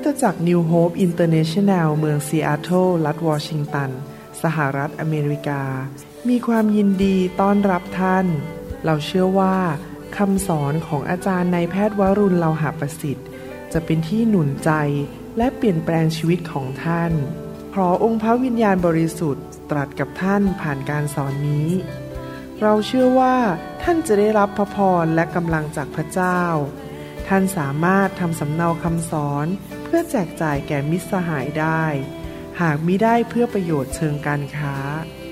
ตจักร New Hope International เมืองซีแอตเทิลรัฐวอชิงตันสหรัฐอเมริกามีความยินดีต้อนรับท่านเราเชื่อว่าคำสอนของอาจารย์นายแพทย์วรุณ เลาหะประสิทธิ์จะเป็นที่หนุนใจและเปลี่ยนแปลงชีวิตของท่านขอองค์พระวิญญาณบริสุทธิ์ตรัสกับท่านผ่านการสอนนี้เราเชื่อว่าท่านจะได้รับพระพรและกำลังจากพระเจ้าท่านสามารถทำสำเนาคำสอนเพื่อแจกจ่ายแก่มิตรสหายได้หากมิได้เพื่อประโยชน์เชิงการค้า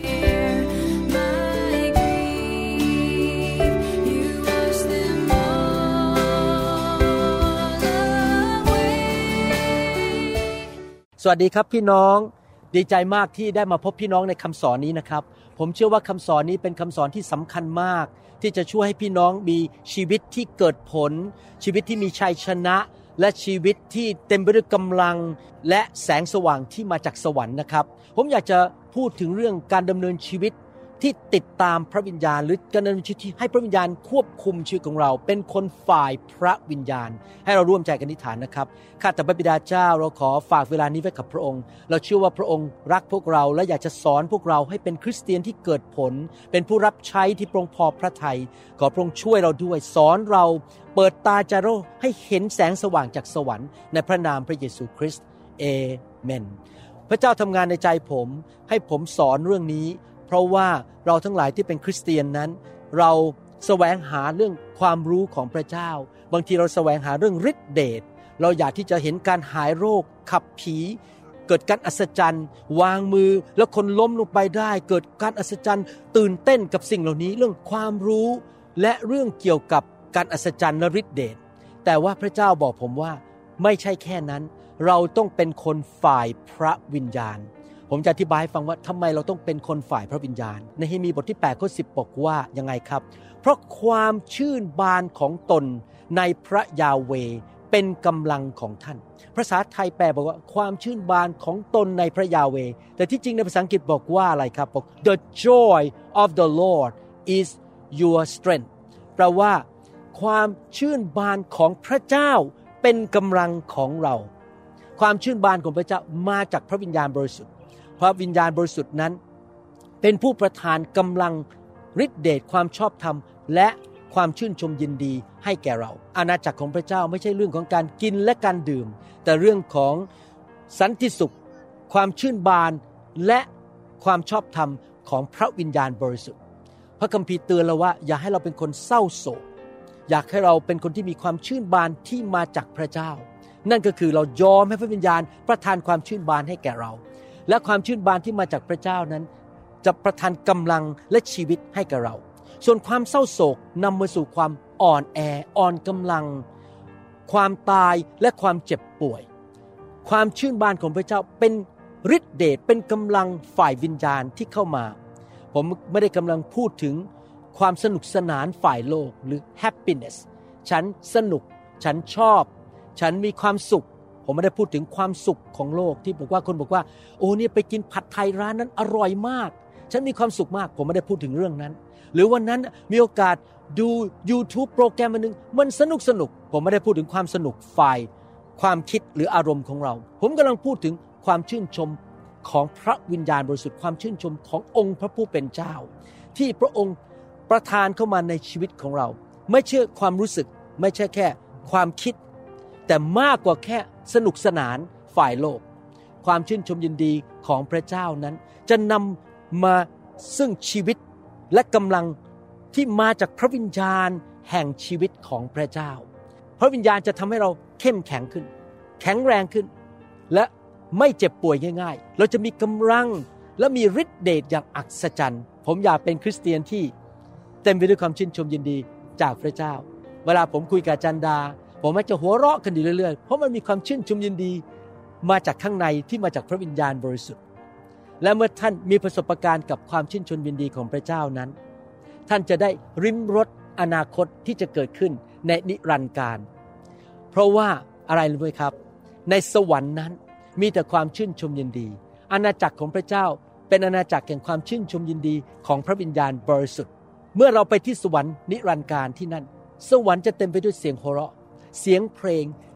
สวัสดีครับพี่น้องดีใจมากที่ได้มาพบพี่น้องในคำสอนนี้นะครับผมเชื่อว่าคำสอนนี้เป็นคำสอนที่สำคัญมากที่จะช่วยให้พี่น้องมีชีวิตที่เกิดผลชีวิตที่มีชัยชนะและชีวิตที่เต็มไปด้วยกำลังและแสงสว่างที่มาจากสวรรค์นะครับผมอยากจะพูดถึงเรื่องการดำเนินชีวิตที่ติดตามพระวิญญาณหรือการดำเนินชีวิตที่ให้พระวิญญาณควบคุมชีวิตของเราเป็นคนฝ่ายพระวิญญาณให้เราร่วมใจกันอธิษฐานนะครับข้าแต่พระบิดาเจ้าเราขอฝากเวลานี้ไว้กับพระองค์เราเชื่อว่าพระองค์รักพวกเราและอยากจะสอนพวกเราให้เป็นคริสเตียนที่เกิดผลเป็นผู้รับใช้ที่พระองค์พอพระทัยขอพระองค์ช่วยเราด้วยสอนเราเปิดตาใจเราให้เห็นแสงสว่างจากสวรรค์ในพระนามพระเยซูคริสต์เอเมนพระเจ้าทำงานในใจผมให้ผมสอนเรื่องนี้เพราะว่าเราทั้งหลายที่เป็นคริสเตียนนั้นเราแสวงหาเรื่องความรู้ของพระเจ้าบางทีเราแสวงหาเรื่องฤทธิเดชเราอยากที่จะเห็นการหายโรคขับผีเกิดการอัศจรรย์วางมือแล้วคนล้มลงไปได้เกิดการอัศจรรย์ตื่นเต้นกับสิ่งเหล่านี้เรื่องความรู้และเรื่องเกี่ยวกับการอัศจรรย์และฤทธิเดชแต่ว่าพระเจ้าบอกผมว่าไม่ใช่แค่นั้นเราต้องเป็นคนฝ่ายพระวิญญาณผมจะอธิบายให้ฟังว่าทำไมเราต้องเป็นคนฝ่ายพระวิญญาณในเนฮีมีบทที่8ข้อ10บอกว่ายังไงครับเพราะความชื่นบานของตนในพระยาเวห์เป็นกำลังของท่านภาษาไทยแปลบอกว่าความชื่นบานของตนในพระยาเวห์แต่ที่จริงในภาษาอังกฤษบอกว่าอะไรครับบอก The joy of the Lord is your strength แปลว่าความชื่นบานของพระเจ้าเป็นกำลังของเราความชื่นบานของพระเจ้ามาจากพระวิญญาณบริสุทธิ์พระวิญญาณบริสุทธิ์นั้นเป็นผู้ประทานกำลังฤทธิเดชความชอบธรรมและความชื่นชมยินดีให้แก่เราอาณาจักรของพระเจ้าไม่ใช่เรื่องของการกินและการดื่มแต่เรื่องของสันติสุขความชื่นบานและความชอบธรรมของพระวิญญาณบริสุทธิ์พระคัมภีร์เตือนเราว่าอย่าให้เราเป็นคนเศร้าโศกอยากให้เราเป็นคนที่มีความชื่นบานที่มาจากพระเจ้านั่นก็คือเรายอมให้พระวิญญาณประทานความชื่นบานให้แก่เราและความชื่นบานที่มาจากพระเจ้านั้นจะประทานกำลังและชีวิตให้กับเราส่วนความเศร้าโศกนำมาสู่ความอ่อนแออ่อนกำลังความตายและความเจ็บป่วยความชื่นบานของพระเจ้าเป็นฤทธิเดชเป็นกำลังฝ่ายวิญญาณที่เข้ามาผมไม่ได้กำลังพูดถึงความสนุกสนานฝ่ายโลกหรือ happiness ฉันสนุกฉันชอบฉันมีความสุขผมไม่ได้พูดถึงความสุขของโลกที่บอกว่าคนบอกว่าโอ้เนี่ยไปกินผัดไทยร้านนั้นอร่อยมากฉันมีความสุขมากผมไม่ได้พูดถึงเรื่องนั้นหรือวันนั้นมีโอกาสดู YouTube โปรแกรมนึงมันสนุกผมไม่ได้พูดถึงความสนุกฝ่ายความคิดหรืออารมณ์ของเราผมกำลังพูดถึงความชื่นชมของพระวิญญาณบริสุทธิ์ความชื่นชมขององค์พระผู้เป็นเจ้าที่พระองค์ประทานเข้ามาในชีวิตของเราไม่ใช่ความรู้สึกไม่ใช่แค่ความคิดแต่มากกว่าแค่สนุกสนานฝ่ายโลกความชื่นชมยินดีของพระเจ้านั้นจะนำมาซึ่งชีวิตและกำลังที่มาจากพระวิญญาณแห่งชีวิตของพระเจ้าพระวิญญาณจะทำให้เราเข้มแข็งขึ้นแข็งแรงขึ้นและไม่เจ็บป่วยง่ายๆเราจะมีกำลังและมีฤทธิ์เดชอย่างอัศจรรย์ผมอยากเป็นคริสเตียนที่เต็มไปด้วยความชื่นชมยินดีจากพระเจ้าเวลาผมคุยกับจันดาผมมักจะหัวเราะกันอยู่เรื่อยๆเพราะมันมีความชื่นชมยินดีมาจากข้างในที่มาจากพระวิญญาณบริสุทธิ์และเมื่อท่านมีประสบการณ์กับความชื่นชมยินดีของพระเจ้านั้นท่านจะได้ริมรสอนาคตที่จะเกิดขึ้นในนิรันดร์กาลเพราะว่าอะไรรู้ไหมครับในสวรรค์นั้นมีแต่ความชื่นชมยินดีอาณาจักรของพระเจ้าเป็นอาณาจักรแห่งความชื่นชมยินดีของพระวิญญาณบริสุทธิ์เมื่อเราไปที่สวรรค์นิรันดร์กาลที่นั่นสวรรค์จะเต็มไปด้วยเสียงหัวเราะเสียงเพลง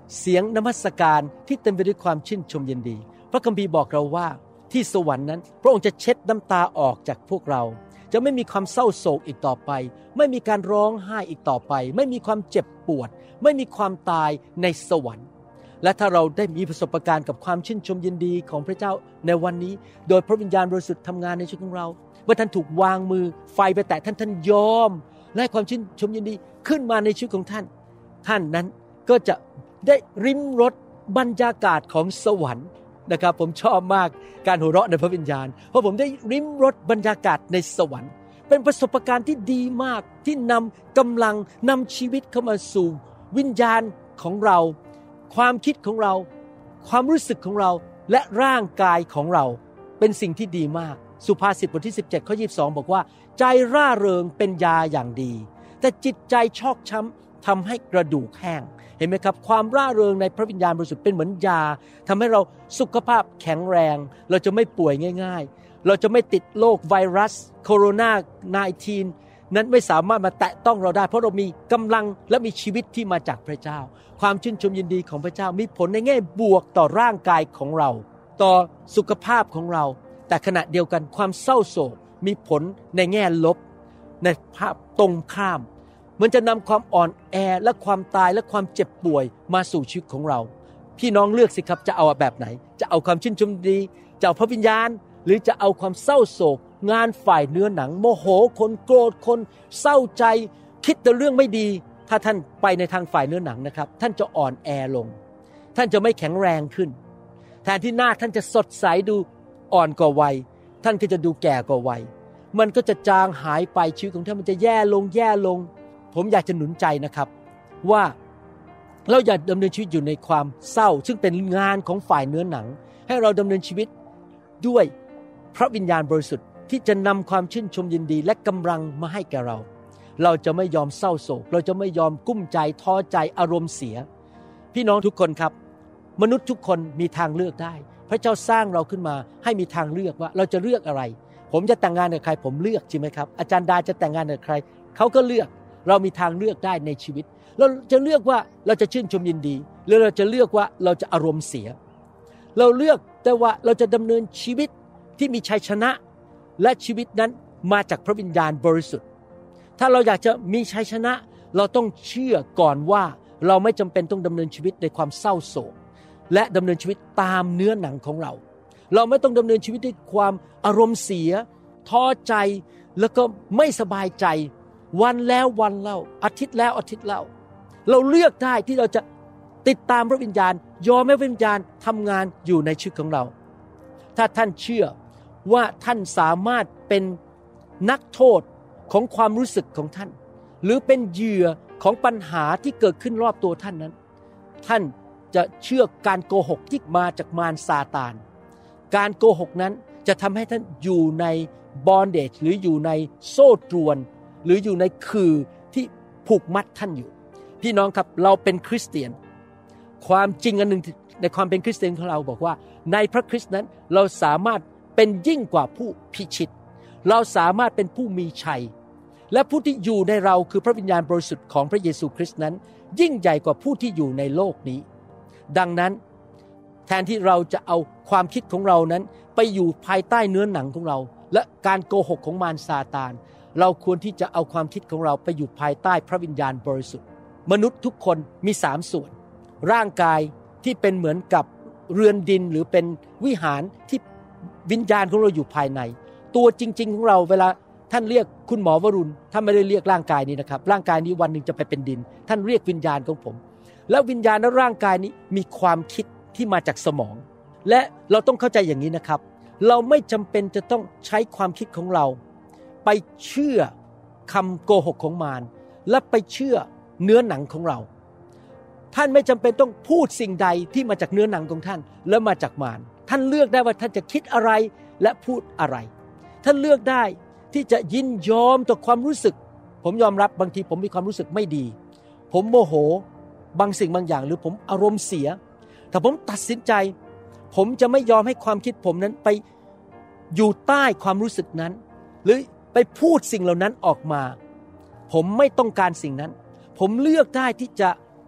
เสียงนมัสการที่เต็มไปด้วยความชื่นชมยินดีพระคัมภีร์บอกเราว่าที่สวรรค์นั้นพระองค์จะเช็ดน้ำตาออกจากพวกเราจะไม่มีความเศร้าโศกอีกต่อไปไม่มีการร้องไห้อีกต่อไปไม่มีความเจ็บปวดไม่มีความตายในสวรรค์และถ้าเราได้มีประสบการณ์กับความชื่นชมยินดีของพระเจ้าในวันนี้โดยพระวิญญาณบริสุทธิ์ทำงานในชีวิตของเราเมื่อท่านถูกวางมือไฟไปแตะท่านยอมและความชื่นชมยินดีขึ้นมาในชีวิตของท่านนั้นก็จะได้ริมรสบรรยากาศของสวรรค์นะครับผมชอบมากการหัวเราะในพระวิญญาณเพราะผมได้ริมรสบรรยากาศในสวรรค์เป็นประสบการณ์ที่ดีมากที่นำกำลังนำชีวิตเข้ามาสู่วิญญาณของเราความคิดของเราความรู้สึกของเราและร่างกายของเราเป็นสิ่งที่ดีมากสุภาษิตบทที่17ข้อ22บอกว่าใจร่าเริงเป็นยาอย่างดีแต่จิตใจชอกช้ำทำให้กระดูกแห้งเห็นไหมครับความร่าเริงในพระวิญญาณบริสุทธิ์เป็นเหมือนยาทำให้เราสุขภาพแข็งแรงเราจะไม่ป่วยง่ายๆเราจะไม่ติดโรคไวรัสโคโรนา19นั้นไม่สามารถมาแตะต้องเราได้เพราะเรามีกำลังและมีชีวิตที่มาจากพระเจ้าความชื่นชมยินดีของพระเจ้ามีผลในแง่บวกต่อร่างกายของเราต่อสุขภาพของเราแต่ขณะเดียวกันความเศร้าโศกมีผลในแง่ลบในภาพตรงข้ามมันจะนำความอ่อนแอและความตายและความเจ็บป่วยมาสู่ชีวิตของเราพี่น้องเลือกสิครับจะเอาแบบไหนจะเอาความชื่นชมดีจะเอาพระวิญญาณหรือจะเอาความเศร้าโศกงานฝ่ายเนื้อหนังโมโหคนโกรธคนเศร้าใจคิดแต่เรื่องไม่ดีถ้าท่านไปในทางฝ่ายเนื้อหนังนะครับท่านจะอ่อนแอลงท่านจะไม่แข็งแรงขึ้นแทนที่หน้าท่านจะสดใสดูอ่อนกว่าวัยท่านก็จะดูแก่กว่าวัยมันก็จะจางหายไปชีวิตของท่านมันจะแย่ลงผมอยากจะหนุนใจนะครับว่าเราอย่าดำเนินชีวิตอยู่ในความเศร้าซึ่งเป็นงานของฝ่ายเนื้อหนังให้เราดำเนินชีวิตด้วยพระวิญญาณบริสุทธิ์ที่จะนำความชื่นชมยินดีและกำลังมาให้แก่เราจะไม่ยอมเศร้าโศกเราจะไม่ยอมกุ้มใจท้อใจอารมณ์เสียพี่น้องทุกคนครับมนุษย์ทุกคนมีทางเลือกได้พระเจ้าสร้างเราขึ้นมาให้มีทางเลือกว่าเราจะเลือกอะไรผมจะแต่งงานกับใครผมเลือกใช่ไหมครับอาจารย์ดาจะแต่งงานกับใครเขาก็เลือกเรามีทางเลือกได้ในชีวิตเราจะเลือกว่าเราจะชื่นชมยินดีหรือเราจะเลือกว่าเราจะอารมณ์เสียเราเลือกแต่ว่าเราจะดำเนินชีวิตที่มีชัยชนะและชีวิตนั้นมาจากพระวิญญาณบริสุทธิ์ถ้าเราอยากจะมีชัยชนะเราต้องเชื่อก่อนว่าเราไม่จำเป็นต้องดำเนินชีวิตในความเศร้าโศกและดำเนินชีวิตตามเนื้อหนังของเราไม่ต้องดำเนินชีวิตด้วยความอารมณ์เสียท้อใจแล้วก็ไม่สบายใจวันแล้ววันเล่าอาทิตย์แล้วอาทิตย์เล่าเราเลือกได้ที่เราจะติดตามพระวิญญาณยอมให้พระวิญญาณทำงานอยู่ในชีวิตของเราถ้าท่านเชื่อว่าท่านสามารถเป็นนักโทษของความรู้สึกของท่านหรือเป็นเหยื่อของปัญหาที่เกิดขึ้นรอบตัวท่านนั้นท่านจะเชื่อการโกหกที่มาจากมารซาตานการโกหกนั้นจะทำให้ท่านอยู่ในบอนเดจหรืออยู่ในโซ่ตรวนหรืออยู่ในคือที่ผูกมัดท่านอยู่พี่น้องครับเราเป็นคริสเตียนความจริงอันหนึ่งในความเป็นคริสเตียนของเราบอกว่าในพระคริสต์นั้นเราสามารถเป็นยิ่งกว่าผู้พิชิตเราสามารถเป็นผู้มีชัยและผู้ที่อยู่ในเราคือพระวิญญาณบริสุทธิ์ของพระเยซูคริสต์นั้นยิ่งใหญ่กว่าผู้ที่อยู่ในโลกนี้ดังนั้นแทนที่เราจะเอาความคิดของเรานั้นไปอยู่ภายใต้เนื้อหนังของเราและการโกหกของมารซาตานเราควรที่จะเอาความคิดของเราไปอยู่ภายใต้พระวิญญาณบริสุทธิ์มนุษย์ทุกคนมี3ส่วนร่างกายที่เป็นเหมือนกับเรือนดินหรือเป็นวิหารที่วิญญาณของเราอยู่ภายในตัวจริงๆของเราเวลาท่านเรียกคุณหมอวรุณท่านไม่ได้เรียกร่างกายนี้นะครับร่างกายนี้วันหนึ่งจะไปเป็นดินท่านเรียกวิญญาณของผมแล้ววิญญาณและร่างกายนี้มีความคิดที่มาจากสมองและเราต้องเข้าใจอย่างนี้นะครับเราไม่จำเป็นจะต้องใช้ความคิดของเราไปเชื่อคำโกหกของมารและไปเชื่อเนื้อหนังของเราท่านไม่จำเป็นต้องพูดสิ่งใดที่มาจากเนื้อหนังของท่านและมาจากมารท่านเลือกได้ว่าท่านจะคิดอะไรและพูดอะไรท่านเลือกได้ที่จะยินยอมต่อความรู้สึกผมยอมรับบางทีผมมีความรู้สึกไม่ดีผมโมโหบางสิ่งบางอย่างหรือผมอารมณ์เสียแต่ผมตัดสินใจผมจะไม่ยอมให้ความคิดผมนั้นไปอยู่ใต้ความรู้สึกนั้นหรือไปพูดสิ่งเหล่านั้นออกมาผมไม่ต้องการสิ่งนั้นผมเลือกได้ที่จะ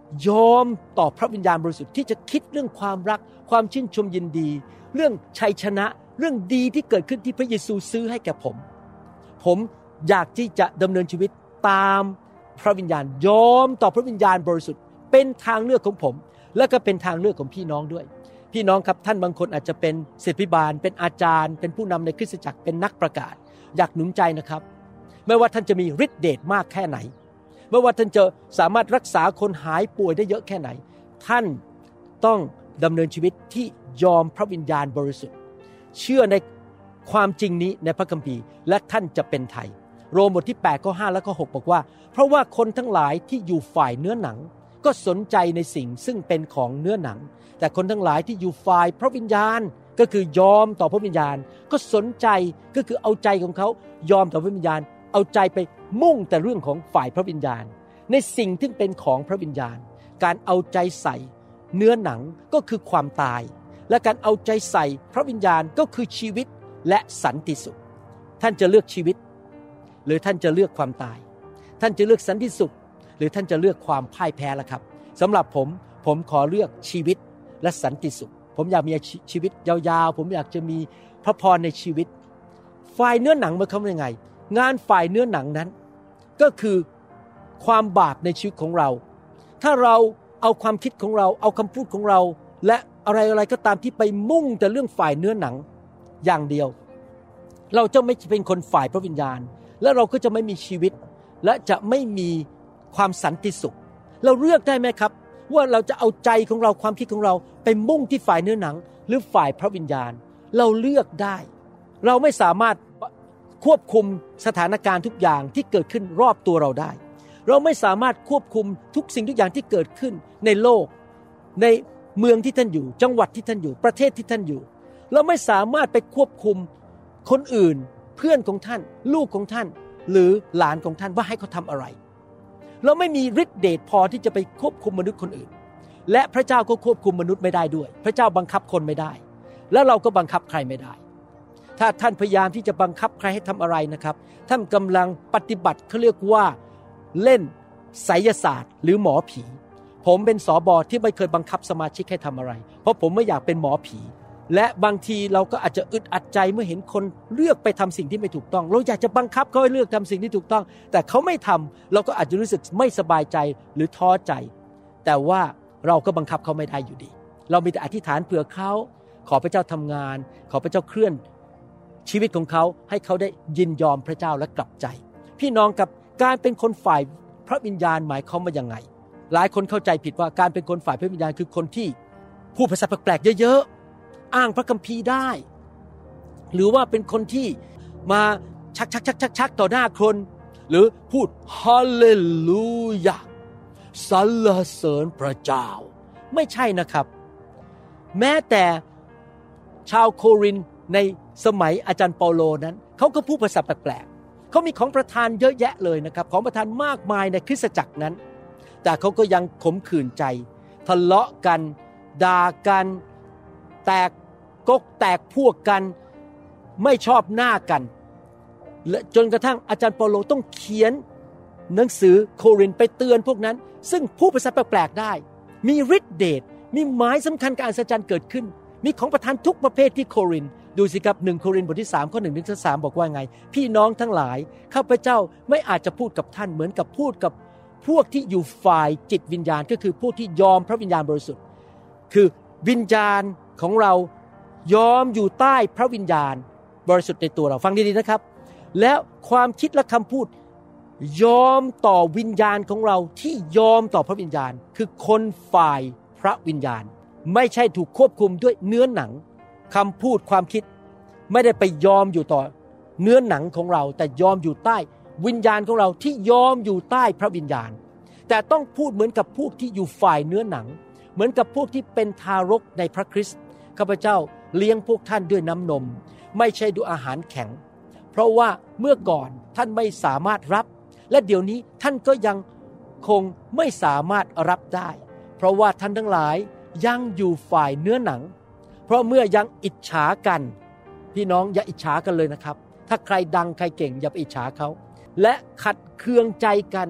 ยอมต่อพระวิญญาณบริสุทธิ์ที่จะคิดเรื่องความรักความชื่นชมยินดีเรื่องชัยชนะเรื่องดีที่เกิดขึ้นที่พระเยซูซื้อให้แก่ผมอยากที่จะดำเนินชีวิตตามพระวิญญาณยอมต่อพระวิญญาณบริสุทธิ์เป็นทางเลือกของผมและก็เป็นทางเลือกของพี่น้องด้วยพี่น้องครับท่านบางคนอาจจะเป็นศิษย์พิบาลเป็นอาจารย์เป็นผู้นำในคริสตจักรเป็นนักประกาศอยากหนุนใจนะครับไม่ว่าท่านจะมีฤทธิ์เดชมากแค่ไหนไม่ว่าท่านจะสามารถรักษาคนหายป่วยได้เยอะแค่ไหนท่านต้องดำเนินชีวิตที่ยอมพระวิญญาณบริสุทธิ์เชื่อในความจริงนี้ในพระคัมภีร์และท่านจะเป็นไทยโรมบทที่8ข้อ5และข้อ6บอกว่าเพราะว่าคนทั้งหลายที่อยู่ฝ่ายเนื้อหนังก็สนใจในสิ่งซึ่งเป็นของเนื้อหนังแต่คนทั้งหลายที่อยู่ฝ่ายพระวิญญาณก็คือยอมต่อพระวิญญาณก็สนใจก็คือเอาใจของเขายอมต่อพระวิญญาณเอาใจไปมุ่งแต่เรื่องของฝ่ายพระวิญญาณในสิ่งที่เป็นของพระวิญญาณการเอาใจใส่เนื้อหนังก็คือความตายและการเอาใจใส่พระวิญญาณก็คือชีวิตและสันติสุขท่านจะเลือกชีวิตหรือท่านจะเลือกความตายท่านจะเลือกสันติสุขหรือท่านจะเลือกความพ่ายแพ้ล่ะครับสำหรับผมขอเลือกชีวิตและสันติสุขผมอยากมีชีวิตยาวๆผมอยากจะมีพระพรในชีวิตฝ่ายเนื้อหนังมันเขาเป็นยังไงงานฝ่ายเนื้อหนังนั้นก็คือความบาปในชีวิตของเราถ้าเราเอาความคิดของเราเอาคำพูดของเราและอะไรก็ตามที่ไปมุ่งแต่เรื่องฝ่ายเนื้อหนังอย่างเดียวเราจะไม่เป็นคนฝ่ายพระวิญญาณและเราก็จะไม่มีชีวิตและจะไม่มีความสันติสุขเราเลือกได้ไหมครับว่าเราจะเอาใจของเราความคิดของเราไปมุ่งที่ฝ่ายเนื้อหนังหรือฝ่ายพระวิญญาณเราเลือกได้เราไม่สามารถควบคุมสถานการณ์ทุกอย่างที่เกิดขึ้นรอบตัวเราได้เราไม่สามารถควบคุมทุกสิ่งทุกอย่างที่เกิดขึ้นในโลกในเมืองที่ท่านอยู่จังหวัดที่ท่านอยู่ประเทศที่ท่านอยู่เราไม่สามารถไปควบคุมคนอื่นเพื่อนของท่านลูกของท่านหรือหลานของท่านว่าให้เขาทำอะไรเราไม่มีฤทธิ์เดชพอที่จะไปควบคุมมนุษย์คนอื่นและพระเจ้าก็ควบคุมมนุษย์ไม่ได้ด้วยพระเจ้าบังคับคนไม่ได้แล้วเราก็บังคับใครไม่ได้ถ้าท่านพยายามที่จะบังคับใครให้ทำอะไรนะครับท่านกำลังปฏิบัติเขาเรียกว่าเล่นไสยศาสตร์หรือหมอผีผมเป็นสบที่ไม่เคยบังคับสมาชิกให้ทำอะไรเพราะผมไม่อยากเป็นหมอผีและบางทีเราก็อาจจะอึดอัดใจเมื่อเห็นคนเลือกไปทำสิ่งที่ไม่ถูกต้องเราอยากจะบังคับเขาให้เลือกทำสิ่งที่ถูกต้องแต่เขาไม่ทำเราก็อาจจะรู้สึกไม่สบายใจหรือท้อใจแต่ว่าเราก็บังคับเขาไม่ได้อยู่ดีเรามีแต่อธิษฐานเผื่อเขาขอพระเจ้าทำงานขอพระเจ้าเคลื่อนชีวิตของเขาให้เขาได้ยินยอมพระเจ้าและกลับใจพี่น้องกับการเป็นคนฝ่ายพระวิญญาณหมายความว่ายังไงหลายคนเข้าใจผิดว่าการเป็นคนฝ่ายพระวิญญาณคือคนที่พูดภาษาแปลกๆเยอะๆอ้างพระคัมภีร์ได้หรือว่าเป็นคนที่มาชักต่อหน้าคนหรือพูดฮาเลลูยาสรรเสริญพระเจ้าไม่ใช่นะครับแม้แต่ชาวโครินธ์ในสมัยอาจารย์เปาโลนั้นเขาก็พูดภาษาแปลกๆเขามีของประทานเยอะแยะเลยนะครับของประทานมากมายในคริสตจักรนั้นแต่เขาก็ยังขมขื่นใจทะเลาะกันด่ากันแตกกกแตกพวกกันไม่ชอบหน้ากันและจนกระทั่งอาจารย์เปาโลต้องเขียนหนังสือโครินธ์ไปเตือนพวกนั้นซึ่งพูดภาษาแปลกๆได้มีฤทธิ์เดชมีหมายสำคัญการอัศจรรย์เกิดขึ้นมีของประทานทุกประเภทที่โครินธ์ดูสิครับ1โครินธ์บทที่3ข้อ1ถึง3บอกว่าไงพี่น้องทั้งหลายข้าพเจ้าไม่อาจจะพูดกับท่านเหมือนกับพูดกับพวกที่อยู่ฝ่ายจิตวิญญาณก็คือผู้ที่ยอมพระวิญญาณบริสุทธิ์คือวิญญาณของเรายอมอยู่ใต้พระวิญญาณบริสุทธิ์ในตัวเราฟังดีๆนะครับแล้วความคิดและคำพูดยอมต่อวิญญาณของเราที่ยอมต่อพระวิญญาณคือคนฝ่ายพระวิญญาณไม่ใช่ถูกควบคุมด้วยเนื้อหนังคำพูดความคิดไม่ได้ไปยอมอยู่ต่อเนื้อหนังของเราแต่ยอมอยู่ใต้วิญญาณของเราที่ยอมอยู่ใต้พระวิญญาณแต่ต้องพูดเหมือนกับพวกที่อยู่ฝ่ายเนื้อหนังเหมือนกับพวกที่เป็นทารกในพระคริสต์ข้าพเจ้าเลี้ยงพวกท่านด้วยน้ำนมไม่ใช่ด้วยอาหารแข็งเพราะว่าเมื่อก่อนท่านไม่สามารถรับและเดี๋ยวนี้ท่านก็ยังคงไม่สามารถรับได้เพราะว่าท่านทั้งหลายยังอยู่ฝ่ายเนื้อหนังเพราะเมื่อยังอิจฉากันพี่น้องอย่าอิจฉากันเลยนะครับถ้าใครดังใครเก่งอย่าไปอิจฉาเขาและขัดเคืองใจกัน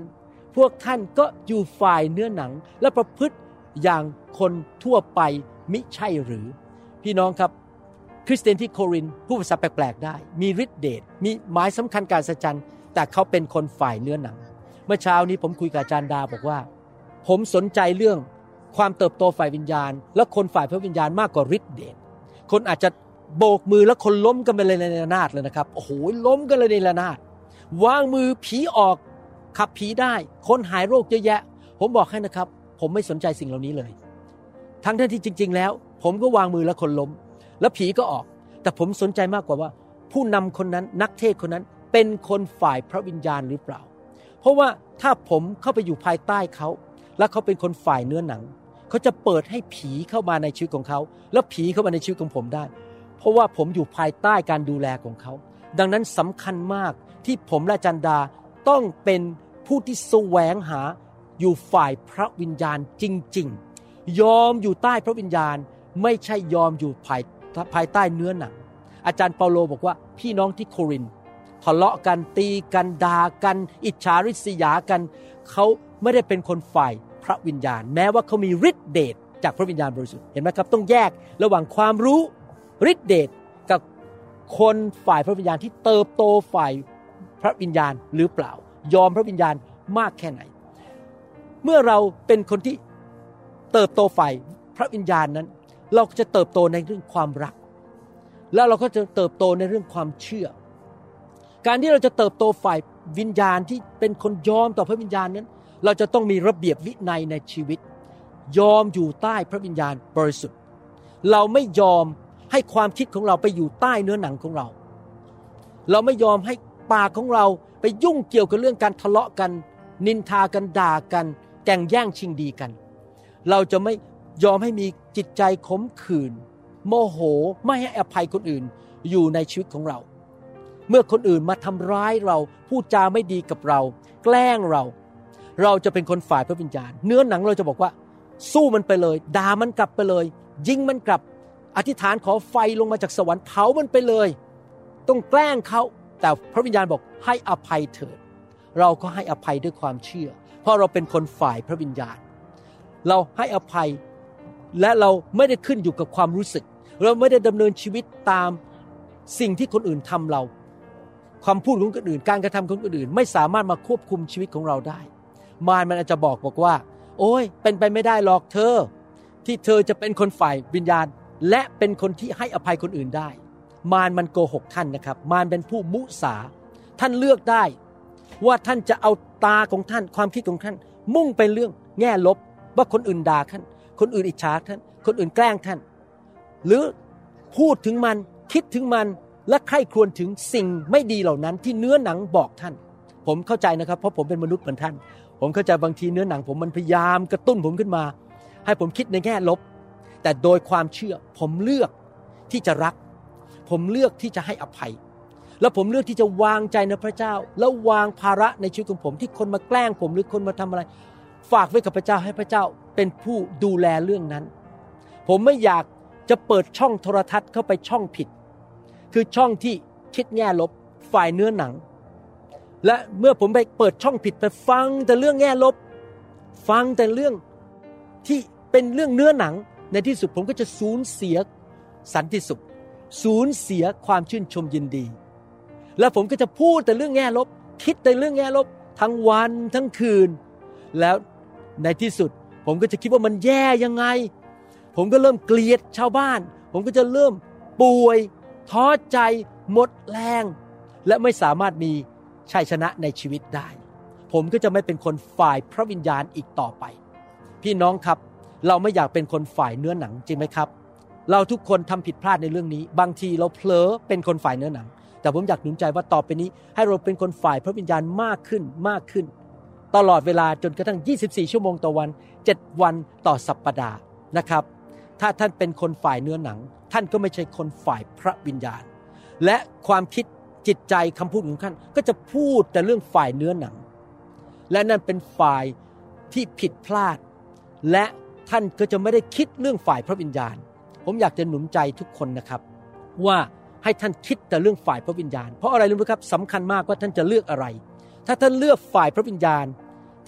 พวกท่านก็อยู่ฝ่ายเนื้อหนังและประพฤติอย่างคนทั่วไปมิใช่หรือพี่น้องครับคริสเตียนที่โครินธ์พูดภาษาแปลกๆได้มีฤทธิ์เดชมีหมายสำคัญการอัศจรรย์แต่เขาเป็นคนฝ่ายเนื้อหนังเมื่อเช้านี้ผมคุยกับอาจารย์ดาบอกว่าผมสนใจเรื่องความเติบโตฝ่ายวิญญาณและคนฝ่ายพระวิญญาณมากกว่าฤทธิ์เดชคนอาจจะโบกมือแล้วคนล้มกันไปเลยในระนาดเลยนะครับโอ้โหล้มกันเลยในระนาดวางมือผีออกขับผีได้คนหายโรคเยอะแยะผมบอกให้นะครับผมไม่สนใจสิ่งเหล่านี้เลยทั้งที่จริงๆแล้วผมก็วางมือแล้วคนล้มแล้วผีก็ออกแต่ผมสนใจมากกว่าว่าผู้นำคนนั้นนักเทศคนนั้นเป็นคนฝ่ายพระวิญญาณหรือเปล่าเพราะว่าถ้าผมเข้าไปอยู่ภายใต้เขาและเขาเป็นคนฝ่ายเนื้อหนังเขาจะเปิดให้ผีเข้ามาในชีวิตของเขาแล้วผีเข้ามาในชีวิตของผมได้เพราะว่าผมอยู่ภายใต้การดูแลของเขาดังนั้นสำคัญมากที่ผมและจันดาต้องเป็นผู้ที่แสวงหาอยู่ฝ่ายพระวิญญาณจริงๆยอมอยู่ใต้พระวิญญาณไม่ใช่ยอมอยู่ภายใต้เนื้อหนังอาจารย์เปาโลบอกว่าพี่น้องที่โครินธ์ทะเลาะกันตีกันด่ากันอิจฉาริษยากันเขาไม่ได้เป็นคนฝ่ายพระวิญญาณแม้ว่าเขามีฤทธิ์เดชจากพระวิญญาณบริสุทธิ์เห็นไหมครับต้องแยกระหว่างความรู้ฤทธิ์เดชกับคนฝ่ายพระวิญญาณที่เติบโตฝ่ายพระวิญญาณหรือเปล่ายอมพระวิญญาณมากแค่ไหนเมื่อเราเป็นคนที่เติบโตฝ่ายพระวิญญาณนั้นเราจะเติบโตในเรื่องความรักแล้วเราก็จะเติบโตในเรื่องความเชื่อการที่เราจะเติบโตฝ่ายวิญญาณที่เป็นคนยอมต่อพระวิญญาณนั้นเราจะต้องมีระเบียบวินัยในชีวิตยอมอยู่ใต้พระวิญญาณบริสุทธิ์เราไม่ยอมให้ความคิดของเราไปอยู่ใต้เนื้อหนังของเราเราไม่ยอมให้ปากของเราไปยุ่งเกี่ยวกับเรื่องการทะเลาะกันนินทากันด่ากันแก่งแย่งชิงดีกันเราจะไม่ยอมให้มีจิตใจขมขื่นโมโหไม่ให้อภัยคนอื่นอยู่ในชีวิตของเราเมื่อคนอื่นมาทำร้ายเราพูดจาไม่ดีกับเราแกล้งเราจะเป็นคนฝ่ายพระวิญญาณเนื้อหนังเราจะบอกว่าสู้มันไปเลยด่ามันกลับไปเลยยิงมันกลับอธิษฐานขอไฟลงมาจากสวรรค์เผามันไปเลยต้องแกล้งเขาแต่พระวิญญาณบอกให้อภัยเถิดเราก็ให้อภัยด้วยความเชื่อเพราะเราเป็นคนฝ่ายพระวิญญาณเราให้อภัยและเราไม่ได้ขึ้นอยู่กับความรู้สึกเราไม่ได้ดำเนินชีวิตตามสิ่งที่คนอื่นทำเราคำพูดของคนอื่นการกระทำของคนอื่นไม่สามารถมาควบคุมชีวิตของเราได้มารมันอาจจะบอกว่าโอ้ยเป็นไปไม่ได้หรอกเธอที่เธอจะเป็นคนฝ่ายวิญญาณและเป็นคนที่ให้อภัยคนอื่นได้มารมันโกหกท่านนะครับมารเป็นผู้มุสาท่านเลือกได้ว่าท่านจะเอาตาของท่านความคิดของท่านมุ่งไปเรื่องแง่ลบว่าคนอื่นด่าท่านคนอื่นอิจฉาท่านคนอื่นแกล้งท่านหรือพูดถึงมันคิดถึงมันและใคร่ครวญถึงสิ่งไม่ดีเหล่านั้นที่เนื้อหนังบอกท่านผมเข้าใจนะครับเพราะผมเป็นมนุษย์เหมือนท่านผมเข้าใจบางทีเนื้อหนังผมมันพยายามกระตุ้นผมขึ้นมาให้ผมคิดในแง่ลบแต่โดยความเชื่อผมเลือกที่จะรักผมเลือกที่จะให้อภัยแล้วผมเลือกที่จะวางใจในพระเจ้าแล้ววางภาระในชีวิตของผมที่คนมาแกล้งผมหรือคนมาทำอะไรฝากไว้กับพระเจ้าให้พระเจ้าเป็นผู้ดูแลเรื่องนั้นผมไม่อยากจะเปิดช่องโทรทัศน์เข้าไปช่องผิดคือช่องที่คิดแง่ลบฝ่ายเนื้อหนังและเมื่อผมไปเปิดช่องผิดไปฟังแต่เรื่องแง่ลบฟังแต่เรื่องที่เป็นเรื่องเนื้อหนังในที่สุดผมก็จะสูญเสียสันติสุขสูญเสียความชื่นชมยินดีและผมก็จะพูดแต่เรื่องแง่ลบคิดแต่เรื่องแง่ลบทั้งวันทั้งคืนแล้วในที่สุดผมก็จะคิดว่ามันแย่ยังไงผมก็เริ่มเกลียดชาวบ้านผมก็จะเริ่มป่วยท้อใจหมดแรงและไม่สามารถมีชัยชนะในชีวิตได้ผมก็จะไม่เป็นคนฝ่ายพระวิญญาณอีกต่อไปพี่น้องครับเราไม่อยากเป็นคนฝ่ายเนื้อหนังจริงไหมครับเราทุกคนทำผิดพลาดในเรื่องนี้บางทีเราเผลอเป็นคนฝ่ายเนื้อหนังแต่ผมอยากหนุนใจว่าต่อไปนี้ให้เราเป็นคนฝ่ายพระวิญญาณมากขึ้นมากขึ้นตลอดเวลาจนกระทั่ง24ชั่วโมงต่อวัน7วันต่อสัปดาห์นะครับถ้าท่านเป็นคนฝ่ายเนื้อหนังท่านก็ไม่ใช่คนฝ่ายพระวิญญาณและความคิดจิตใจคำพูดของท่านก็จะพูดแต่เรื่องฝ่ายเนื้อหนังและนั่นเป็นฝ่ายที่ผิดพลาดและท่านก็จะไม่ได้คิดเรื่องฝ่ายพระวิญญาณผมอยากจะหนุนใจทุกคนนะครับว่าให้ท่านคิดแต่เรื่องฝ่ายพระวิญญาณเพราะอะไรรู้ไหมครับสำคัญมากว่าท่านจะเลือกอะไรถ้าท่านเลือกฝ่ายพระวิญญาณ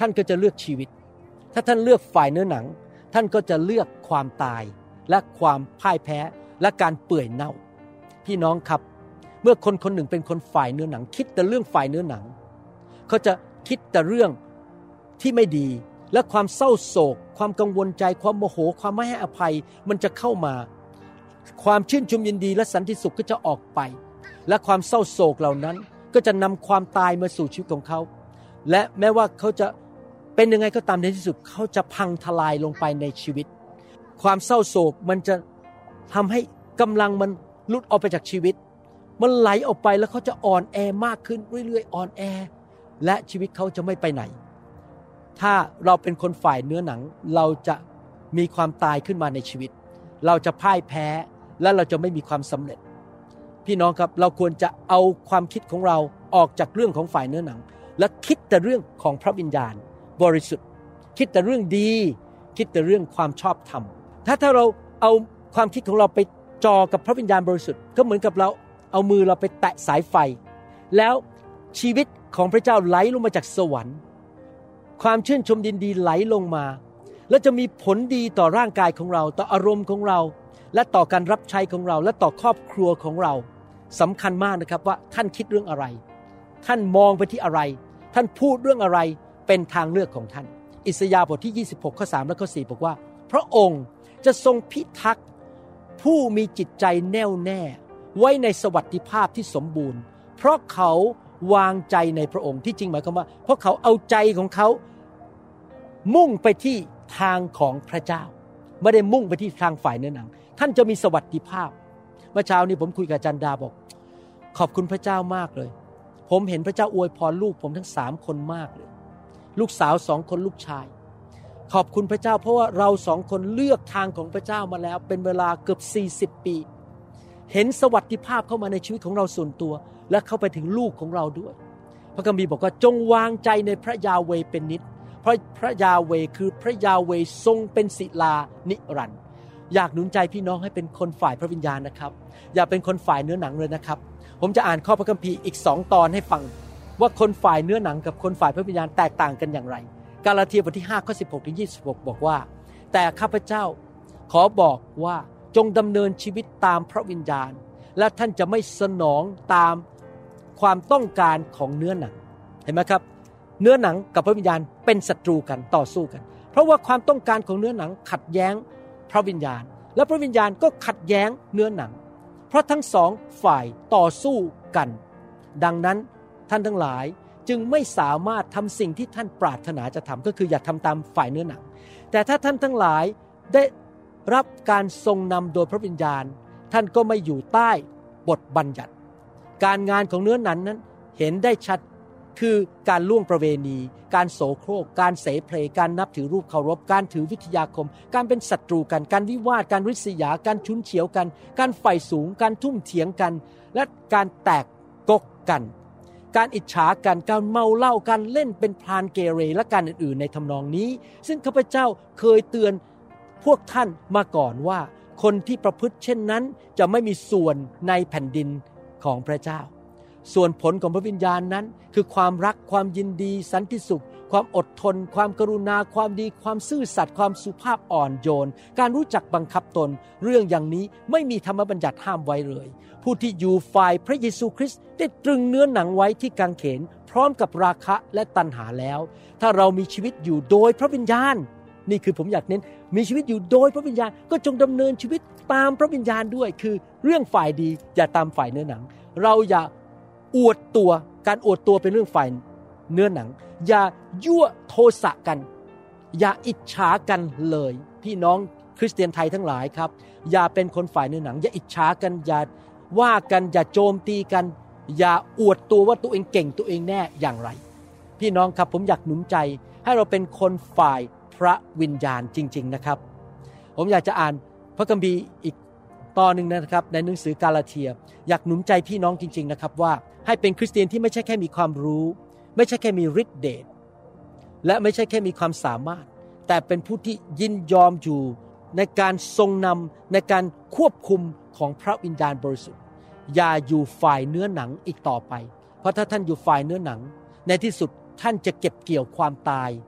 ท่านก็จะเลือกชีวิตถ้าท่านเลือกฝ่ายเนื้อหนังท่านก็จะเลือกความตายและความพ่ายแพ้และการเปื่อยเน่าพี่น้องครับเมื่อคนคนหนึ่งเป็นคนฝ่ายเนื้อหนังคิดแต่เรื่องฝ่ายเนื้อหนังเขาจะคิดแต่เรื่องที่ไม่ดีและความเศร้าโศกความกังวลใจความโมโหความไม่ให้อภัยมันจะเข้ามาความชื่นชมยินดีและสันติสุขก็จะออกไปและความเศร้าโศกเหล่านั้นก็จะนำความตายมาสู่ชีวิตของเขาและแม้ว่าเขาจะเป็นยังไงก็ตามในที่สุดเขาจะพังทลายลงไปในชีวิตความเศร้าโศกมันจะทำให้กำลังมันหลุดออกไปจากชีวิตมันไหลออกไปแล้วเขาจะอ่อนแอมากขึ้นเรื่อยๆอ่อนแอและชีวิตเขาจะไม่ไปไหนถ้าเราเป็นคนฝ่ายเนื้อหนังเราจะมีความตายขึ้นมาในชีวิตเราจะพ่ายแพ้และเราจะไม่มีความสำเร็จพี่น้องครับเราควรจะเอาความคิดของเราออกจากเรื่องของฝ่ายเนื้อหนังและคิดแต่เรื่องของพระวิญญาณบริสุทธิ์คิดแต่เรื่องดีคิดแต่เรื่องความชอบธรรมถ้าเราเอาความคิดของเราไปจ่อกับพระวิญญาณบริสุทธิ์ก็เหมือนกับเราเอามือเราไปแตะสายไฟแล้วชีวิตของพระเจ้าไหลลงมาจากสวรรค์ความชื่นชมยินดีไหลลงมาและจะมีผลดีต่อร่างกายของเราต่ออารมณ์ของเราและต่อการรับใช้ของเราและต่อครอบครัวของเราสำคัญมากนะครับว่าท่านคิดเรื่องอะไรท่านมองไปที่อะไรท่านพูดเรื่องอะไรเป็นทางเลือกของท่านอิสยาห์บทที่26ข้อ3และข้อ4บอกว่าพระองค์จะทรงพิทักษ์ผู้มีจิตใจแน่วแน่ไว้ในสวัสดิภาพที่สมบูรณ์เพราะเขาวางใจในพระองค์ที่จริงหมายความว่าเพราะเขาเอาใจของเขามุ่งไปที่ทางของพระเจ้าไม่ได้มุ่งไปที่ทางฝ่ายเนื้อหนังท่านจะมีสวัสดิภาพเมื่อเช้านี้ผมคุยกับอาจารย์ดาบอกขอบคุณพระเจ้ามากเลยผมเห็นพระเจ้าอวยพรลูกผมทั้ง3คนมากเลยลูกสาว2คนลูกชายขอบคุณพระเจ้าเพราะว่าเรา2คนเลือกทางของพระเจ้ามาแล้วเป็นเวลาเกือบ40ปีเห็นสวัสดิภาพเข้ามาในชีวิตของเราส่วนตัวและเข้าไปถึงลูกของเราด้วยพระคัมภีร์บอกว่าจงวางใจในพระยาเวห์เป็นนิจเพราะพระยาเวห์คือพระยาเวห์ทรงเป็นศิลานิรันดร์อยากหนุนใจพี่น้องให้เป็นคนฝ่ายพระวิญญาณนะครับอย่าเป็นคนฝ่ายเนื้อหนังเลยนะครับผมจะอ่านข้อพระคัมภีร์อีก2ตอนให้ฟังว่าคนฝ่ายเนื้อหนังกับคนฝ่ายพระวิญญาณแตกต่างกันอย่างไรกาลาเทียบทที่5ข้อ16ถึง26บอกว่าแต่ข้าพเจ้าขอบอกว่าจงดำเนินชีวิตตามพระวิญญาณและท่านจะไม่สนองตามความต้องการของเนื้อหนังเห็นไหมครับเนื้อหนังกับพระวิญญาณเป็นศัตรูกันต่อสู้กันเพราะว่าความต้องการของเนื้อหนังขัดแย้งพระวิญญาณและพระวิญญาณก็ขัดแย้งเนื้อหนังเพราะทั้งสองฝ่ายต่อสู้กันดังนั้นท่านทั้งหลายจึงไม่สามารถทำสิ่งที่ท่านปรารถนาจะทำก็คืออย่าทำตามฝ่ายเนื้อหนังแต่ถ้าท่านทั้งหลายได้รับการทรงนำโดยพระวิญญาณท่านก็ไม่อยู่ใต้บทบัญญัติการงานของเนื้อหนังนั้นเห็นได้ชัดคือการล่วงประเวณีการโสโครกการเสเพลการนับถือรูปเคารพการถือวิทยาคมการเป็นศัตรูกันการวิวาทการริษยาการฉุนเฉียวกันการใฝ่สูงการทุ่มเถียงกันและการแตกกกกันการอิจฉากันการเมาเหล้าการเล่นเป็นพรานเกเรและการอื่นๆในทำนองนี้ซึ่งข้าพเจ้าเคยเตือนพวกท่านมาก่อนว่าคนที่ประพฤติเช่นนั้นจะไม่มีส่วนในแผ่นดินของพระเจ้าส่วนผลของพระวิญญาณนั้นคือความรักความยินดีสันติสุขความอดทนความกรุณาความดีความซื่อสัตย์ความสุภาพอ่อนโยนการรู้จักบังคับตนเรื่องอย่างนี้ไม่มีธรรมบัญญัติห้ามไว้เลยผู้ที่อยู่ฝ่ายพระเยซูคริสต์ได้ตรึงเนื้อหนังไว้ที่กางเขนพร้อมกับราคะและตัณหาแล้วถ้าเรามีชีวิตอยู่โดยพระวิญญาณนี่คือผมอยากเน้นมีชีวิตอยู่โดยพระวิญญาณก็จงดำเนินชีวิตตามพระวิญญาณด้วยคือเรื่องฝ่ายดีอย่าตามฝ่ายเนื้อหนังเราอย่าอวดตัวการอวดตัวเป็นเรื่องฝ่ายเนื้อหนังอย่ายั่วโทสะกันอย่าอิจฉากันเลยพี่น้องคริสเตียนไทยทั้งหลายครับอย่าเป็นคนฝ่ายเนื้อหนังอย่าอิจฉากันอย่าว่ากันอย่าโจมตีกันอย่าอวดตัวว่าตัวเองเก่งตัวเองแน่อย่างไรพี่น้องครับผมอยากหนุนใจให้เราเป็นคนฝ่ายพระวิญญาณจริงๆนะครับผมอยากจะอ่านพระคัมภีร์อีกตอนนึงนะครับในหนังสือกาลาเทียอยากหนุนใจพี่น้องจริงๆนะครับว่าให้เป็นคริสเตียนที่ไม่ใช่แค่มีความรู้ไม่ใช่แค่มีฤทธิ์เดชและไม่ใช่แค่มีความสามารถแต่เป็นผู้ที่ยินยอมอยู่ในการทรงนำในการควบคุมของพระวิญญาณบริสุทธิ์อย่าอยู่ฝ่ายเนื้อหนังอีกต่อไปเพราะถ้าท่านอยู่ฝ่ายเนื้อหนังในที่สุดท่านจะเก็บเกี่ยวความตาย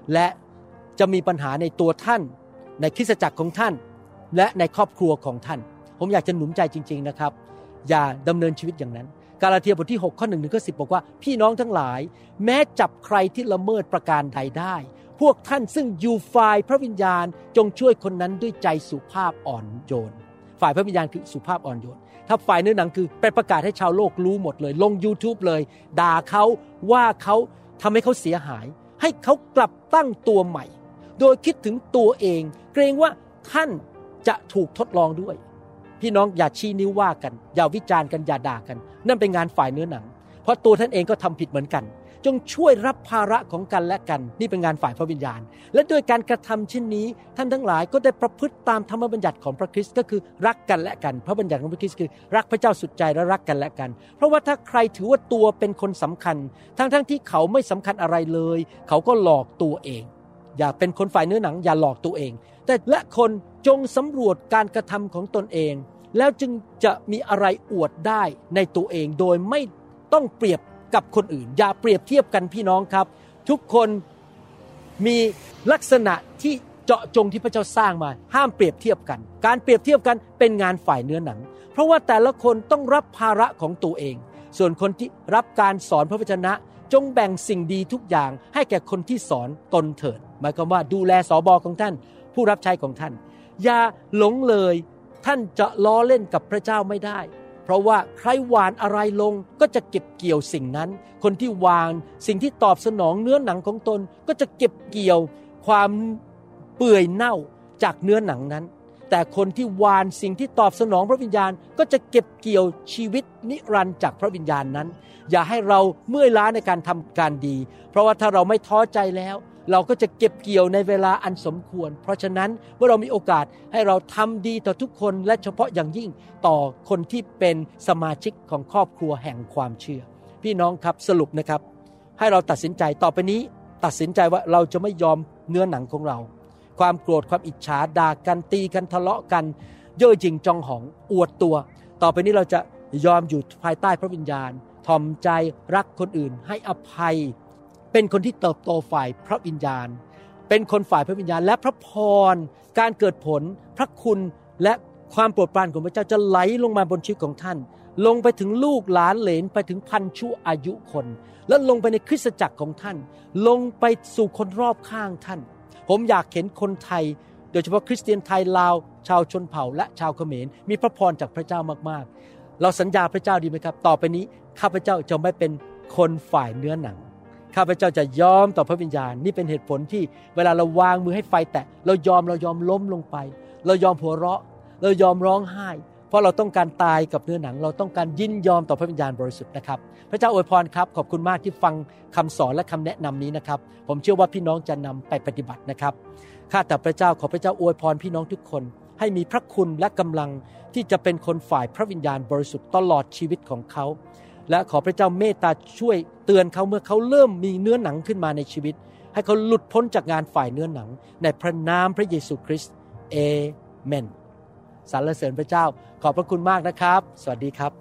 และจะมีปัญหาในตัวท่านในคริสตจักรของท่านและในครอบครัวของท่านผมอยากจะหนุนใจจริงๆนะครับอย่าดำเนินชีวิตอย่างนั้นกาลาเทียบทที่6ข้อ1ถึงข้อ10บอกว่าพี่น้องทั้งหลายแม้จับใครที่ละเมิดประการใดได้พวกท่านซึ่งอยู่ฝ่ายพระวิญญาณจงช่วยคนนั้นด้วยใจสุภาพอ่อนโยนฝ่ายพระวิญญาณคือสุภาพอ่อนโยนถ้าฝ่ายเนื้อหนังคือไปประกาศให้ชาวโลกรู้หมดเลยลง YouTube เลยด่าเขาว่าเขาทำให้เขาเสียหายให้เขากลับตั้งตัวใหม่โดยคิดถึงตัวเองเกรงว่าท่านจะถูกทดลองด้วยพี่น้องอย่าชี้นิ้วว่ากันอย่าวิจารณ์กันอย่าด่ากันนั่นเป็นงานฝ่ายเนื้อหนังเพราะตัวท่านเองก็ทำผิดเหมือนกันจงช่วยรับภาระของกันและกันนี่เป็นงานฝ่ายพระวิญญาณและด้วยการกระทำเช่นนี้ท่านทั้งหลายก็ได้ประพฤติตามธรรมบัญญัติของพระคริสต์ก็คือรักกันและกันพระบัญญัติของพระคริสต์คือรักพระเจ้าสุดใจและรักกันและกันเพราะว่าถ้าใครถือว่าตัวเป็นคนสำคัญทั้งที่เขาไม่สำคัญอะไรเลยเขาก็หลอกตัวเองอย่าเป็นคนฝ่ายเนื้อหนังอย่าหลอกตัวเองแต่ละคนจงสำรวจการกระทำของตนเองแล้วจึงจะมีอะไรอวดได้ในตัวเองโดยไม่ต้องเปรียบกับคนอื่นอย่าเปรียบเทียบกันพี่น้องครับทุกคนมีลักษณะที่เจาะจงที่พระเจ้าสร้างมาห้ามเปรียบเทียบกันการเปรียบเทียบกันเป็นงานฝ่ายเนื้อหนังเพราะว่าแต่ละคนต้องรับภาระของตัวเองส่วนคนที่รับการสอนพระวจนะจงแบ่งสิ่งดีทุกอย่างให้แก่คนที่สอนตนเถิดหมายความว่าดูแลสบของท่านผู้รับใช้ของท่านอย่าหลงเลยท่านจะล้อเล่นกับพระเจ้าไม่ได้เพราะว่าใครหว่านอะไรลงก็จะเก็บเกี่ยวสิ่งนั้นคนที่วางสิ่งที่ตอบสนองเนื้อหนังของตนก็จะเก็บเกี่ยวความเปื่อยเน่าจากเนื้อหนังนั้นแต่คนที่วานสิ่งที่ตอบสนองพระวิญญาณก็จะเก็บเกี่ยวชีวิตนิรันดร์จากพระวิญญาณนั้นอย่าให้เราเมื่อยล้าในการทำการดีเพราะว่าถ้าเราไม่ท้อใจแล้วเราก็จะเก็บเกี่ยวในเวลาอันสมควรเพราะฉะนั้นเมื่อเรามีโอกาสให้เราทำดีต่อทุกคนและเฉพาะอย่างยิ่งต่อคนที่เป็นสมาชิกของครอบครัวแห่งความเชื่อพี่น้องครับสรุปนะครับให้เราตัดสินใจต่อไปนี้ตัดสินใจว่าเราจะไม่ยอมเนื้อหนังของเราความโกรธความอิจฉาด่ากันตีกันทะเลาะกันเย่อหยิ่งจองหองอวดตัวต่อไปนี้เราจะยอมอยู่ภายใต้พระวิญญาณถ่อมใจรักคนอื่นให้อภัยเป็นคนที่เติบโตฝ่ายพระวิญญาณเป็นคนฝ่ายพระวิญญาณและพระพรการเกิดผลพระคุณและความโปรดปรานของพระเจ้าจะไหลลงมาบนชีวิตของท่านลงไปถึงลูกหลานเหลนไปถึงพันชั่วอายุคนและลงไปในคริสตจักรของท่านลงไปสู่คนรอบข้างท่านผมอยากเห็นคนไทยโดยเฉพาะคริสเตียนไทยลาวชาวชนเผ่าและชาวเขมรมีพระพรจากพระเจ้ามากๆเราสัญญาพระเจ้าดีไหมครับต่อไปนี้ข้าพเจ้าจะไม่เป็นคนฝ่ายเนื้อหนังข้าพเจ้าจะยอมต่อพระวิญญาณนี่เป็นเหตุผลที่เวลาเราวางมือให้ไฟแตะเรายอมล้มลงไปเรายอมหัวเราะเรายอมร้องไห้เพราะเราต้องการตายกับเนื้อหนังเราต้องการยินยอมต่อพระวิญญาณบริสุทธิ์นะครับพระเจ้าอวยพรครับขอบคุณมากที่ฟังคำสอนและคำแนะนำนี้นะครับผมเชื่อว่าพี่น้องจะนำไปปฏิบัตินะครับข้าแต่พระเจ้าขอพระเจ้าอวยพรพี่น้องทุกคนให้มีพระคุณและกำลังที่จะเป็นคนฝ่ายพระวิญญาณบริสุทธิ์ตลอดชีวิตของเขาและขอพระเจ้าเมตตาช่วยเตือนเขาเมื่อเขาเริ่มมีเนื้อหนังขึ้นมาในชีวิตให้เขาหลุดพ้นจากงานฝ่ายเนื้อหนังในพระนามพระเยซูคริสต์เอเมนสรรเสริญพระเจ้าขอบพระคุณมากนะครับสวัสดีครับ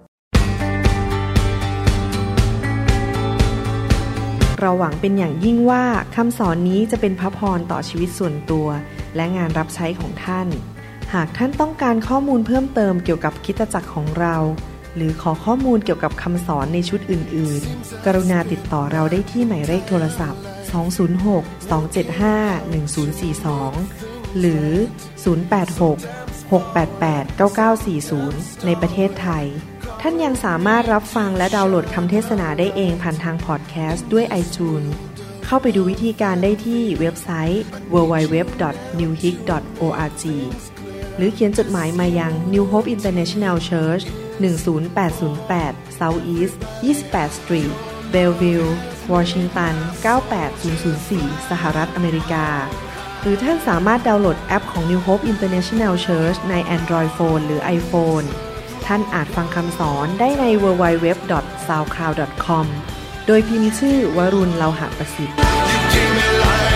เราหวังเป็นอย่างยิ่งว่าคำสอนนี้จะเป็นพระพรต่อชีวิตส่วนตัวและงานรับใช้ของท่านหากท่านต้องการข้อมูลเพิ่มเติมเกี่ยวกับคริสตจักรของเราหรือขอข้อมูลเกี่ยวกับคำสอนในชุดอื่นๆกรุณาติดต่อเราได้ที่หมายเลขโทรศัพท์206-275-1042หรือ086-688-9940ในประเทศไทยท่านยังสามารถรับฟังและดาวน์โหลดคำเทศนาได้เองผ่านทางพอดแคสต์ด้วย iTunes เข้าไปดูวิธีการได้ที่เว็บไซต์ www.newhope.org หรือเขียนจดหมายมายัง New Hope International Church 10808 South East 28 Street Bellevue Washington 98004 สหรัฐอเมริกาหรือท่านสามารถดาวน์โหลดแอปของ New Hope International Church ใน Android Phone หรือ iPhone ท่านอาจฟังคำสอนได้ใน www.soundcloud.com โดยพิมพ์ชื่อวรุณ เลาหะประสิทธิ์